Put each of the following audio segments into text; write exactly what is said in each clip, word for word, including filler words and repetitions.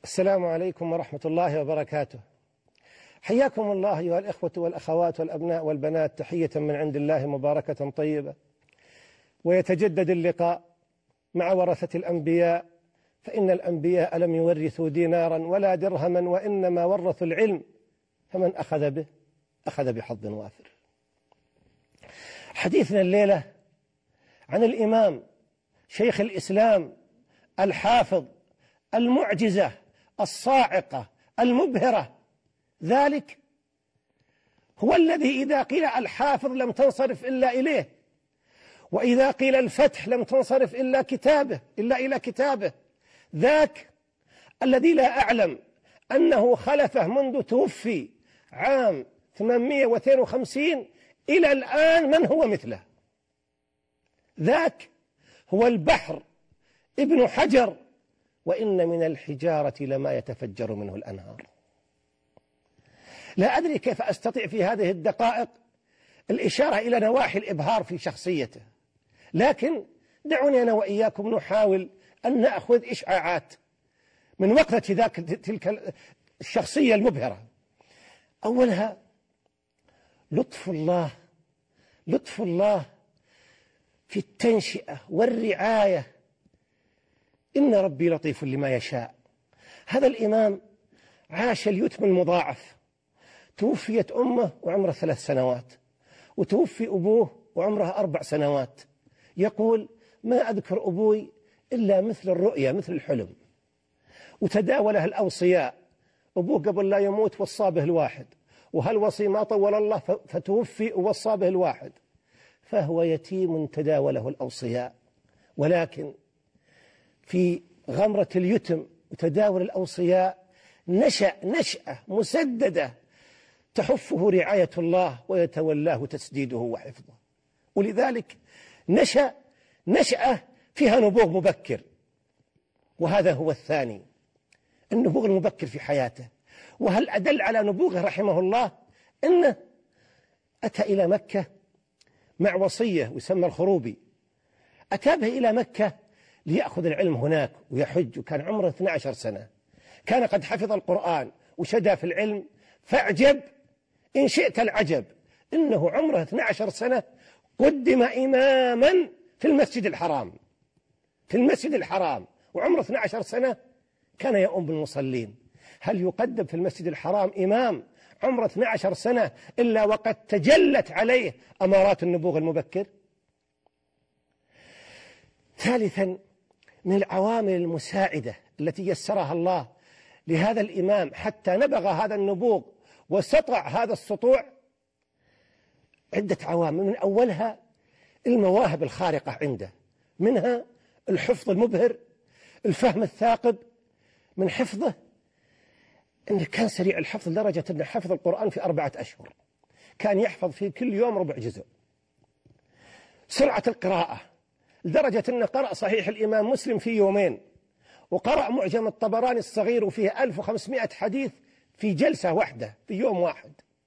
السلام عليكم ورحمة الله وبركاته. حياكم الله أيها الإخوة والأخوات والأبناء والبنات تحية من عند الله مباركة طيبة. ويتجدد اللقاء مع ورثة الأنبياء، فإن الأنبياء لم يورثوا دينارا ولا درهما، وإنما ورثوا العلم، فمن أخذ به أخذ بحظ وافر. حديثنا الليلة عن الإمام شيخ الإسلام الحافظ المعجزة الصاعقة المبهرة، ذلك هو الذي إذا قيل الحافظ لم تنصرف إلا إليه، وإذا قيل الفتح لم تنصرف إلا كتابه إلا إلى كتابه. ذاك الذي لا أعلم أنه خلفه منذ توفي عام ثمانمائة واثنين وخمسين إلى الآن من هو مثله. ذاك هو البحر ابن حجر، وإن من الحجارة لما يتفجر منه الأنهار. لا أدري كيف أستطيع في هذه الدقائق الإشارة إلى نواحي الإبهار في شخصيته، لكن دعوني أنا وإياكم نحاول أن نأخذ إشعاعات من وقفة ذاك تلك الشخصية المبهرة. أولها لطف الله لطف الله في التنشئة والرعاية. إن ربي لطيف لما يشاء. هذا الإمام عاش اليتم المضاعف، توفيت أمه وعمره ثلاث سنوات، وتوفي أبوه وعمره أربع سنوات. يقول: ما أذكر أبوي إلا مثل الرؤيا، مثل الحلم. وتداوله الأوصياء، أبوه قبل لا يموت وصى به الواحد، وهالوصي ما طول الله فتوفي ووصى به الواحد، فهو يتيم تداوله الأوصياء. ولكن في غمرة اليتم وتداول الأوصياء نشأ نشأة مسددة تحفه رعاية الله ويتولاه تسديده وحفظه، ولذلك نشأ نشأة فيها نبوغ مبكر. وهذا هو الثاني، النبوغ المبكر في حياته. وهل أدل على نبوغه رحمه الله أنه أتى إلى مكة مع وصية ويسمى الخروبي، أتى به إلى مكة ليأخذ العلم هناك ويحج، وكان عمره اثنتي عشرة سنة. كان قد حفظ القرآن وشدى في العلم، فاعجب إن شئت العجب إنه عمره اثنتي عشرة سنة قدم إماما في المسجد الحرام في المسجد الحرام وعمره اثنتي عشرة سنة كان يؤم بالمصلين. هل يقدم في المسجد الحرام إمام عمره اثنتي عشرة سنة إلا وقد تجلت عليه أمارات النبوغ المبكر؟ ثالثا، من العوامل المساعدة التي يسرها الله لهذا الإمام حتى نبغ هذا النبوغ واستطع هذا السطوع عدة عوامل. من أولها المواهب الخارقة عنده، منها الحفظ المبهر، الفهم الثاقب. من حفظه أنه كان سريع الحفظ لدرجة أنه حفظ القرآن في أربعة أشهر، كان يحفظ في كل يوم ربع جزء. سرعة القراءة لدرجة أنه قرأ صحيح الإمام مسلم في يومين، وقرأ معجم الطبراني الصغير وفيه ألف وخمسمائة حديث في جلسة واحدة في يوم واحد.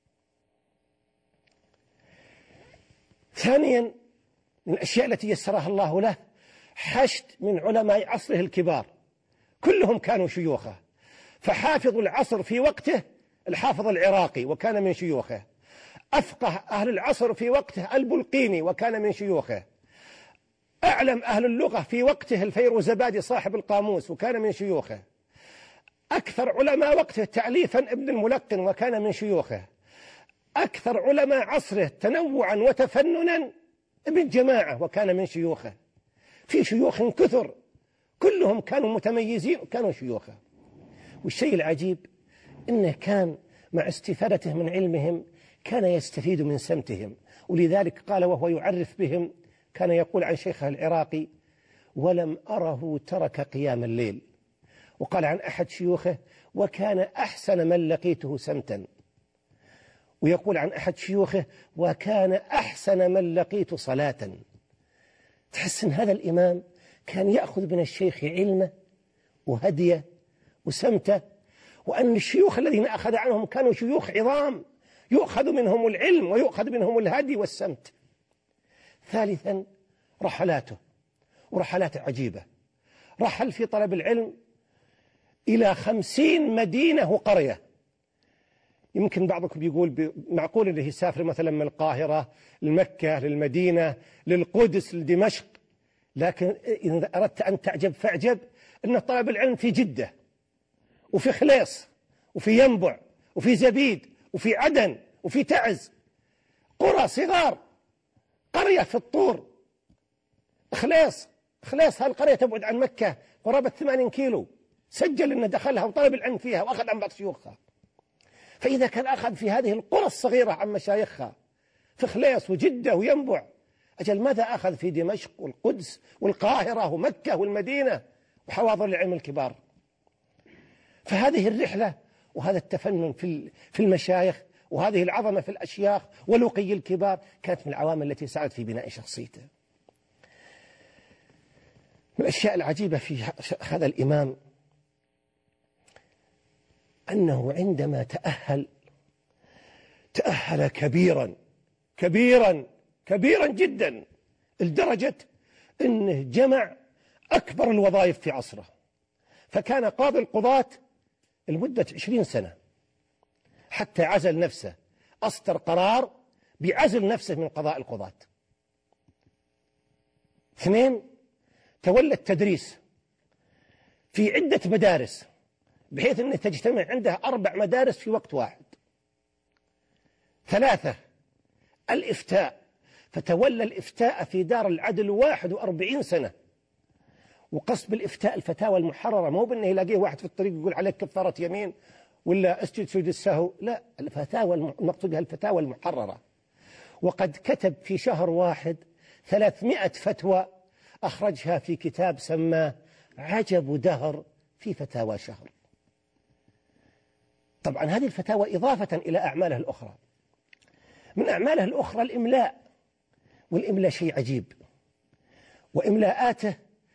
ثانيا، من الأشياء التي يسرها الله له حشد من علماء عصره الكبار، كلهم كانوا شيوخه. فحافظ العصر في وقته الحافظ العراقي وكان من شيوخه، أفقه أهل العصر في وقته البلقيني وكان من شيوخه، أعلم أهل اللغة في وقته الفيروزبادي صاحب القاموس وكان من شيوخه، أكثر علماء وقته تأليفا ابن الملقن وكان من شيوخه، أكثر علماء عصره تنوعا وتفننا ابن جماعة وكان من شيوخه. في شيوخ كثر كلهم كانوا متميزين وكانوا شيوخه. والشيء العجيب إنه كان مع استفادته من علمهم كان يستفيد من سمتهم، ولذلك قال وهو يعرف بهم كان يقول عن شيخه العراقي: ولم أره ترك قيام الليل. وقال عن أحد شيوخه: وكان أحسن من لقيته سمتا. ويقول عن أحد شيوخه: وكان أحسن من لقيت صلاة. تحس أن هذا الإمام كان يأخذ من الشيخ علمه وهديه وسمته، وأن الشيوخ الذين أخذ عنهم كانوا شيوخ عظام يؤخذ منهم العلم ويؤخذ منهم الهدي والسمت. ثالثا، رحلاته ورحلات عجيبة. رحل في طلب العلم إلى خمسين مدينة وقرية. يمكن بعضكم يقول معقول أنه يسافر مثلا من القاهرة لمكة للمدينة للقدس لدمشق، لكن إذا أردت أن تعجب فاعجب أن طالب العلم في جدة وفي خليص وفي ينبع وفي زبيد وفي عدن وفي تعز، قرى صغار، قرية في الطور خليص. خليص هالقرية تبعد عن مكة قرابة ثمانين كيلو، سجل أنه دخلها وطالب العلم فيها وأخذ عن بعض شيوخها. فإذا كان أخذ في هذه القرى الصغيرة عن مشايخها في خليص وجدة وينبع، أجل ماذا أخذ في دمشق والقدس والقاهرة ومكة والمدينة وحواضر العلم الكبار؟ فهذه الرحلة وهذا التفنن في المشايخ وهذه العظمة في الأشياخ ولقي الكبار كانت من العوامل التي ساعدت في بناء شخصيته. من الأشياء العجيبة في هذا الإمام أنه عندما تأهل تأهل كبيرا كبيرا كبيرا جدا، لدرجة أنه جمع أكبر الوظائف في عصره، فكان قاضي القضاة لمدة عشرين سنة حتى عزل نفسه، أصدر قرار بعزل نفسه من قضاء القضاة. اثنين، تولى التدريس في عدة مدارس بحيث أن تجتمع عنده أربع مدارس في وقت واحد. ثلاثة، الإفتاء، فتولى الإفتاء في دار العدل واحد وأربعين سنة. وقصد بالإفتاء الفتاوى المحررة، مو بأنه يلاقيه واحد في الطريق يقول عليك كفارة يمين ولا اسجد سجود السهو، لا، الفتاوى المقصود بها الفتاوى المحررة. وقد كتب في شهر واحد ثلاثمائة فتوى أخرجها في كتاب سماه عجب دهر في فتاوى شهر. طبعا هذه الفتاوى إضافة إلى أعماله الأخرى. من أعماله الأخرى الإملاء، والإملاء شيء عجيب، وإملاءاته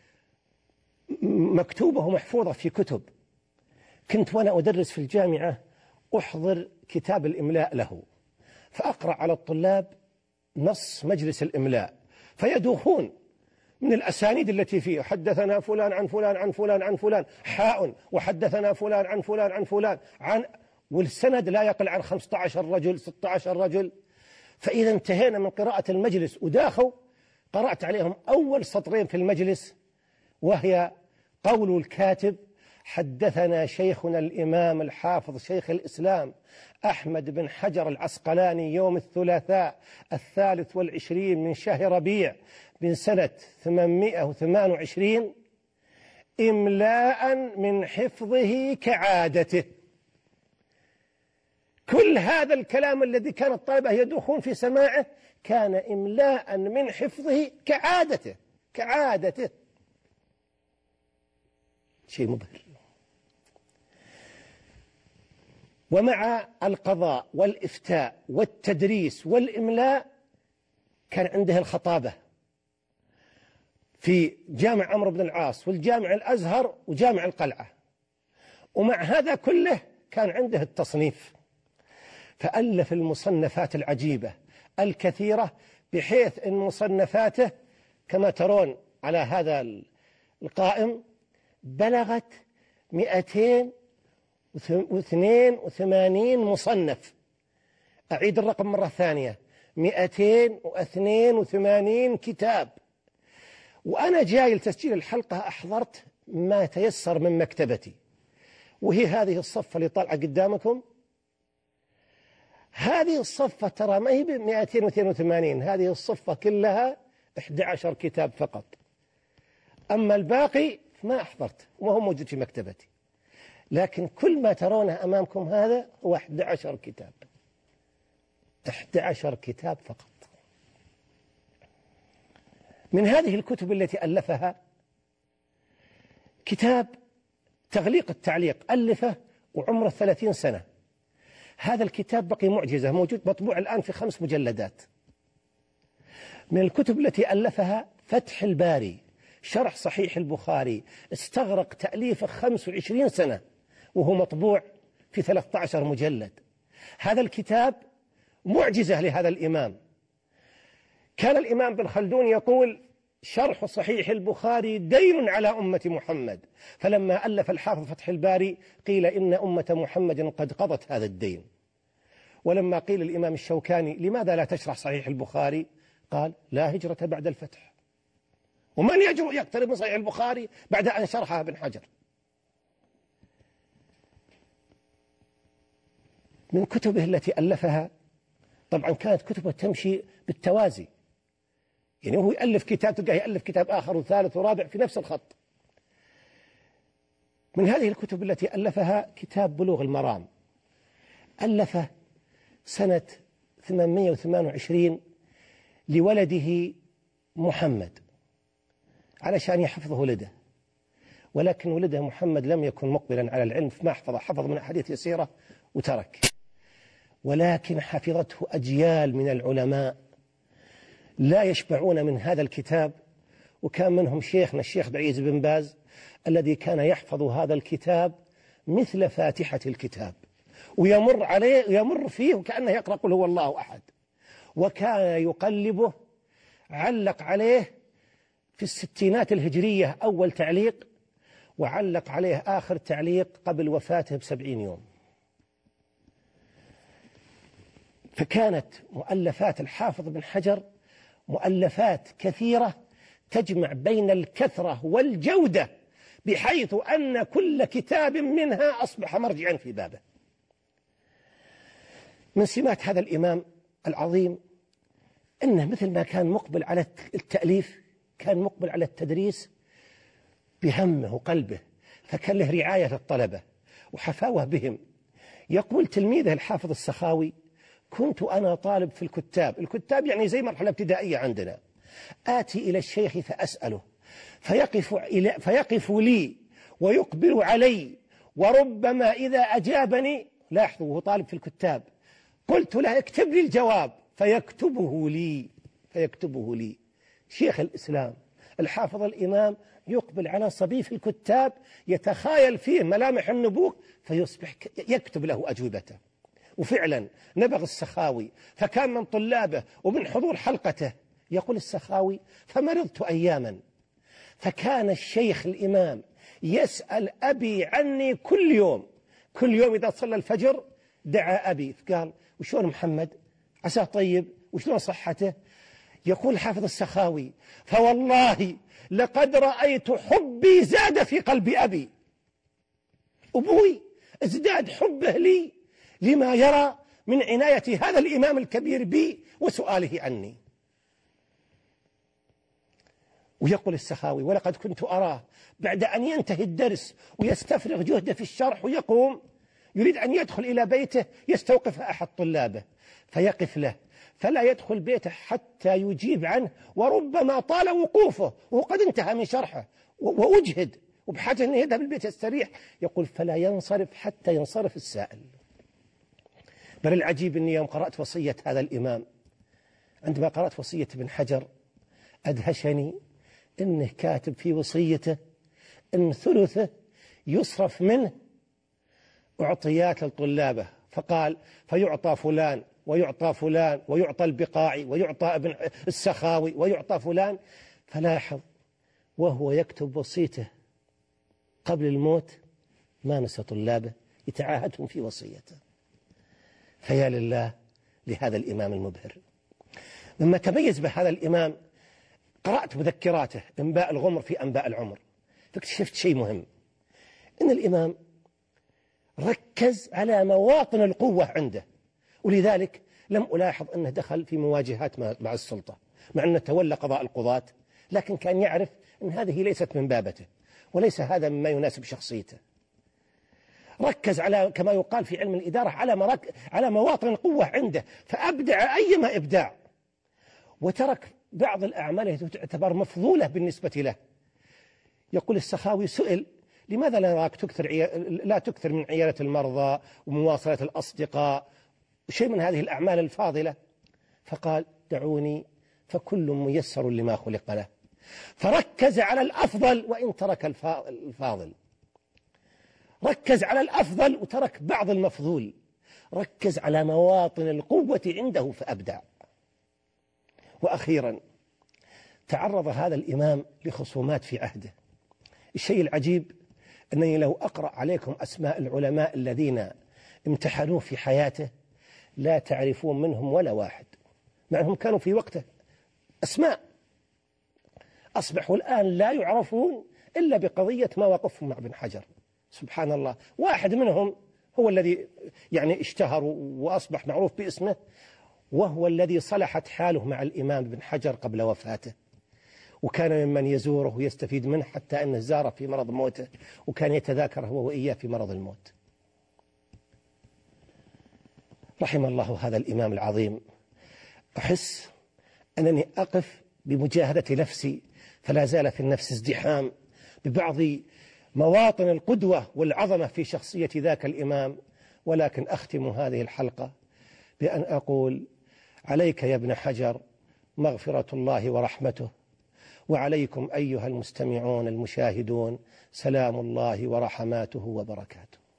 مكتوبة ومحفوظة في كتب. كنت وأنا أدرس في الجامعة أحضر كتاب الإملاء له، فأقرأ على الطلاب نص مجلس الإملاء فيدوخون من الأسانيد التي فيه، حدثنا فلان عن فلان عن فلان عن فلان حاء، وحدثنا فلان عن فلان عن فلان عن، والسند لا يقل عن خمسة عشر رجل ستة عشر رجل. فإذا انتهينا من قراءة المجلس وداخوا، قرأت عليهم أول سطرين في المجلس وهي قول الكاتب: حدثنا شيخنا الإمام الحافظ شيخ الإسلام أحمد بن حجر العسقلاني يوم الثلاثاء الثالث والعشرين من شهر ربيع من سنة ثمانمائة وثمانية وعشرين إملاء من حفظه كعادته. كل هذا الكلام الذي كان الطلبة يدوخون في سماعه كان إملاء من حفظه كعادته كعادته شيء مبهر. ومع القضاء والإفتاء والتدريس والإملاء كان عنده الخطابة في جامع عمرو بن العاص والجامع الأزهر وجامع القلعة. ومع هذا كله كان عنده التصنيف، فألف المصنفات العجيبة الكثيرة، بحيث أن مصنفاته كما ترون على هذا القائم بلغت مئتين واثنين وثمانين مصنف. أعيد الرقم مرة ثانية: مئتين واثنين وثمانين كتاب. وأنا جاي لتسجيل الحلقة أحضرت ما تيسر من مكتبتي، وهي هذه الصفة اللي طالعة قدامكم. هذه الصفة ترى ما هي ب مئتين واثنين وثمانين، هذه الصفة كلها أحد عشر كتاب فقط، أما الباقي ما أحضرت وما هو موجود في مكتبتي. لكن كل ما ترونه أمامكم هذا هو أحد عشر كتاب، أحد عشر كتاب فقط. من هذه الكتب التي ألفها كتاب تغليق التعليق، ألفه وعمره ثلاثين سنة. هذا الكتاب بقي معجزة، موجود مطبوع الآن في خمس مجلدات. من الكتب التي ألفها فتح الباري، شرح صحيح البخاري، استغرق تأليفه خمس وعشرين سنة وهو مطبوع في ثلاثة عشر مجلد. هذا الكتاب معجزة لهذا الإمام. كان الإمام بن خلدون يقول: شرح صحيح البخاري دين على أمة محمد، فلما ألف الحافظ فتح الباري قيل إن أمة محمد قد قضت هذا الدين. ولما قيل الإمام الشوكاني لماذا لا تشرح صحيح البخاري؟ قال لا هجرة بعد الفتح، ومن يجرؤ يقترب من صحيح البخاري بعد أن شرحها ابن حجر. من كتبه التي ألفها، طبعا كانت كتبه تمشي بالتوازي، يعني هو يألف كتاب تلقاه يألف كتاب آخر وثالث ورابع في نفس الخط. من هذه الكتب التي ألفها كتاب بلوغ المرام، ألفه سنة ثمانمائة وثمانية وعشرين لولده محمد علشان يحفظه ولده، ولكن ولده محمد لم يكن مقبلا على العلم، فما حفظ حفظ من أحاديث يسيرة وترك، ولكن حفظته أجيال من العلماء لا يشبعون من هذا الكتاب. وكان منهم شيخنا الشيخ بعيز بن باز الذي كان يحفظ هذا الكتاب مثل فاتحة الكتاب، ويمر عليه يمر فيه وكأنه يقرأ قل هو الله أحد، وكان يقلبه، علق عليه في الستينات الهجرية أول تعليق، وعلق عليه آخر تعليق قبل وفاته بسبعين يوم. فكانت مؤلفات الحافظ بن حجر مؤلفات كثيرة تجمع بين الكثرة والجودة، بحيث أن كل كتاب منها أصبح مرجعا في بابه. من سمات هذا الإمام العظيم أنه مثل ما كان مقبل على التأليف كان مقبل على التدريس بهمه وقلبه، فكان له رعاية الطلبة وحفاوة بهم. يقول تلميذه الحافظ السخاوي: كنت أنا طالب في الكتاب، الكتاب يعني زي مرحلة ابتدائية عندنا، آتي إلى الشيخ فأسأله فيقف, إلى فيقف لي ويقبل علي، وربما إذا أجابني، لاحظوا وهو طالب في الكتاب، قلت له اكتب لي الجواب فيكتبه لي فيكتبه لي شيخ الإسلام الحافظ الإمام يقبل على صبي في الكتاب يتخايل فيه ملامح النبوغ فيصبح يكتب له أجوبته. وفعلا نبغ السخاوي، فكان من طلابه ومن حضور حلقته. يقول السخاوي: فمرضت أياما، فكان الشيخ الإمام يسأل أبي عني كل يوم، كل يوم إذا صلى الفجر دعا أبي، فقال: وشون محمد؟ عساه طيب؟ وشون صحته؟ يقول حافظ السخاوي: فوالله لقد رأيت حبي زاد في قلب أبي، أبوي ازداد حبه لي لما يرى من عناية هذا الإمام الكبير بي وسؤاله عني. ويقول السخاوي: ولقد كنت أراه بعد أن ينتهي الدرس ويستفرغ جهده في الشرح ويقوم يريد أن يدخل إلى بيته يستوقف أحد طلابه فيقف له فلا يدخل بيته حتى يجيب عنه، وربما طال وقوفه وقد انتهى من شرحه وأجهد وبحاجة أن يذهب البيت يستريح، يقول فلا ينصرف حتى ينصرف السائل. بل العجيب أني يوم قرأت وصية هذا الإمام، عندما قرأت وصية ابن حجر أدهشني أنه كاتب في وصيته أن ثلثه يصرف منه أعطيات للطلابة، فقال: فيعطى فلان ويعطى فلان ويعطى البقاعي ويعطى ابن السخاوي ويعطى فلان. فلاحظ وهو يكتب وصيته قبل الموت ما نسى طلابه، يتعاهدهم في وصيته. فيا لله لهذا الإمام المبهر. مما تميز بهذا الإمام، قرأت مذكراته إنباء الغمر في أنباء العمر، فاكتشفت شيء مهم، إن الإمام ركز على مواطن القوة عنده، ولذلك لم ألاحظ أنه دخل في مواجهات مع السلطة، مع أنه تولى قضاء القضاة، لكن كان يعرف أن هذه ليست من بابته وليس هذا مما يناسب شخصيته. ركز على كما يقال في علم الإدارة على مرك... على مواطن القوة عنده، فأبدع أيما إبداع، وترك بعض الأعمال التي تعتبر مفضولة بالنسبة له. يقول السخاوي: سئل: لماذا لا تكثر عي... لا تكثر من عيادة المرضى ومواصلة الأصدقاء وشيء من هذه الأعمال الفاضلة؟ فقال: دعوني فكل ميسر لما خلق له. فركز على الأفضل وإن ترك الفاضل، ركز على الأفضل وترك بعض المفضول، ركز على مواطن القوة عنده فأبدع. وأخيرا تعرض هذا الإمام لخصومات في عهده. الشيء العجيب أنني لو أقرأ عليكم أسماء العلماء الذين امتحنوه في حياته لا تعرفون منهم ولا واحد، مع أنهم كانوا في وقته أسماء، أصبحوا الآن لا يعرفون إلا بقضية مواقفهم مع ابن حجر. سبحان الله، واحد منهم هو الذي يعني اشتهر وأصبح معروف باسمه، وهو الذي صلحت حاله مع الإمام ابن حجر قبل وفاته، وكان ممن يزوره ويستفيد منه، حتى أنه زاره في مرض موته وكان يتذاكر هو وإياه في مرض الموت. رحم الله هذا الإمام العظيم. أحس أنني أقف بمجاهدة نفسي، فلا زال في النفس ازدحام ببعض مواطن القدوة والعظمة في شخصية ذاك الإمام، ولكن أختم هذه الحلقة بأن أقول: عليك يا ابن حجر مغفرة الله ورحمته، وعليكم أيها المستمعون المشاهدون سلام الله ورحماته وبركاته.